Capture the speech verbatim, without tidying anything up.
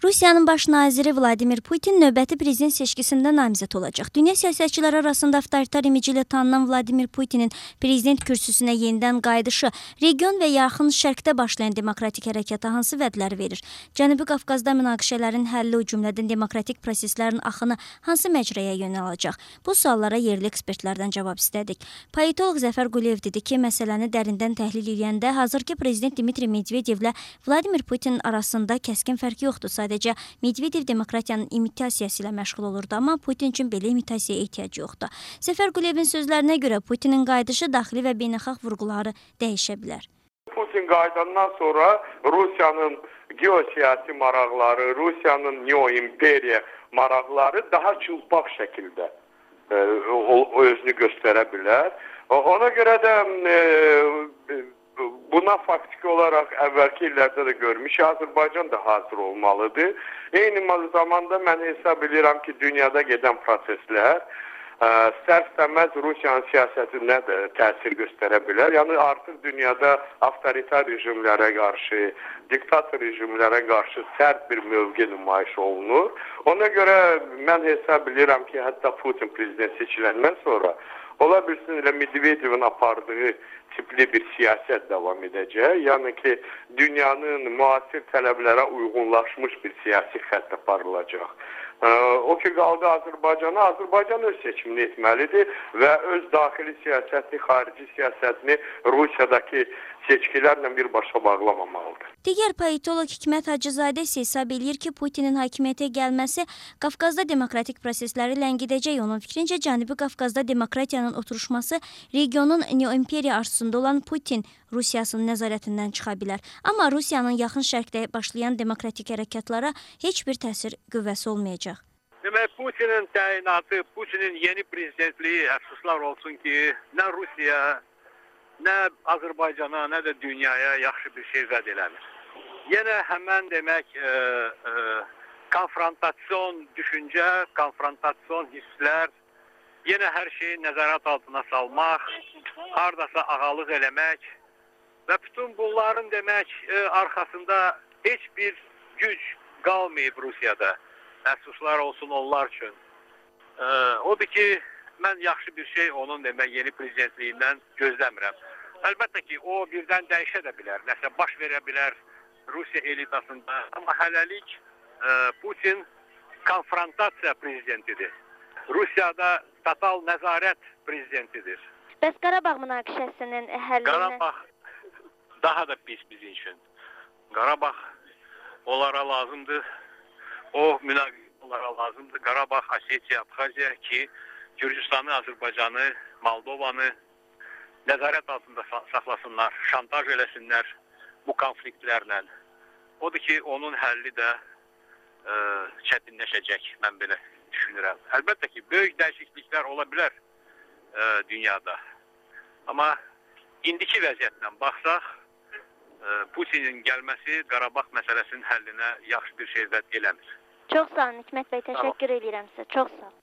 Rusiyanın baş naziri Vladimir Putin növbəti prezident seçkisində namizəd olacaq. Dünya siyasətçiləri arasında avtoritar imici ilə tanınan Vladimir Putinin prezident kürsüsünə yenidən qayıdışı region və yaxın şərqdə başlayan demokratik hərəkata hansı vədlər verir? Cənubi Qafqazda münaqişələrin həlli, o cümlədən demokratik proseslərin axını hansı məcrəyə yönəl alacaq? Bu suallara yerli ekspertlərdən cavab istədik. Politolog Zəfər Quliyev dedi ki, məsələni dərindən təhlil edəndə hazırki prezident Dmitri Medvedevlə Vladimir Putin arasında kəskin fərq yoxdur. Sadəcə Medvedev demokratiyanın imitasiyası ilə məşğul olurdu, amma Putin üçün belə imitasiyaya ehtiyac yoxdur. Zəfər Quliyevin sözlərinə görə Putinin qayıdışı daxili və beynəlxalq vurğuları dəyişə bilər. Putin qayıdandan sonra Rusiyanın geosiyasi maraqları, Rusiyanın neo-imperiya maraqları daha çılpaq şəkildə e, o, özünü göstərə bilər. Ona görə də e, buna faktiki olaraq əvvəlki illərdə də görmüşük, Azərbaycan da hazır olmalıdır. Eyni zamanda mən hesab edirəm ki, dünyada gedən proseslər istər-istəməz Rusiyanın siyasətinə də təsir göstərə bilər. Yəni artıq dünyada avtoritar rejimlərə qarşı, diktator rejimlərə qarşı sərt bir mövqe nümayiş olunur. Ona görə mən hesab edirəm ki, hətta Putin prezident seçiləndən sonra ola bilsin elə Medvedevin apardığı tipli bir siyasət davam edəcək. Yəni ki, dünyanın müasir tələblərə uyğunlaşmış bir siyasi xətt aparılacaq. O ki, qaldı Azərbaycana, Azərbaycan öz seçimini etməlidir və öz daxili siyasətini, xarici siyasətini Rusiyadakı seçkilərlə birbaşa bağlamamalıdır. Digər politolog Hikmət Hacızadə isə hesab edir ki, Putinin hakimiyyətə gəlməsi Qafqazda demokratik prosesləri ləngidəcək. Onun fikrincə, Cənubi Qafqazda demokratiyanın oturuşması regionun neo-imperiya arzusunda olan Putin Rusiyasının nəzarətindən çıxa bilər. Amma Rusiyanın yaxın şərqdə başlayan demokratik hərəkatlara heç bir təsir qüvvəsi olmayacaq. Demək, Putinin təyinatı, Putinin yeni prezidentliyi, əfsuslar olsun ki, nə Rusiya, nə Azərbaycana, nə də dünyaya yaxşı bir şey vəd eləmir. Yenə həmən demək, e, e, konfrontasyon düşüncə, konfrontasyon hisslər, yenə hər şeyi nəzarət altına salmaq, hardasa ağalıq eləmək və bütün bunların demək, e, arxasında heç bir güc qalmayıb Rusiyada. Əfsuslar olsun onlar üçün. E, odur ki, mən yaxşı bir şey onun demək, yeni prezidentliyindən gözləmirəm. Əlbəttə ki, o birdən dəyişə də bilər, nəsə baş verə bilər Rusiya elitasında. Amma hələlik e, Putin konfrontasiya prezidentidir. Rusiyada total nəzarət prezidentidir. Bəs Qarabağ münaqişəsinin həllinə... Qarabağ daha da pis bizim üçün. Qarabağ onlara lazımdır. O münaqişə onlara lazımdır. Qarabağ, Osetiya, Abxaziya ki, Gürcüstanı, Azərbaycanı, Moldovanı nəzarət altında saxlasınlar, şantaj eləsinlər bu konfliktlərlə. Odur ki, onun həlli də e, çətinləşəcək, mən belə düşünürəm. Əlbəttə ki, böyük dəyişikliklər ola bilər e, dünyada. Amma indiki vəziyyətlə baxsaq, e, Putinin gəlməsi Qarabağ məsələsinin həllinə yaxşı bir şey vəd eləmir. Çox sağ olun Hikmət bəy, təşəkkür edirəm sizə. Çox sağ olun.